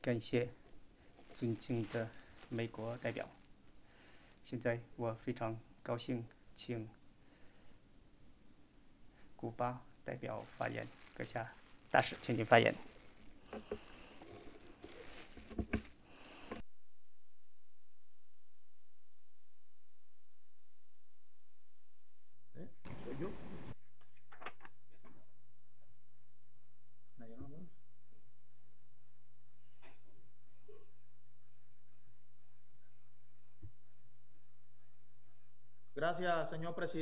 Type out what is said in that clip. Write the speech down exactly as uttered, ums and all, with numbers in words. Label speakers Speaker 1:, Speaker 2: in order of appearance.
Speaker 1: 感谢尊敬的美国代表。现在我非常高兴请古巴代表发言，阁下大使，请您发言。
Speaker 2: Gracias, señor presidente.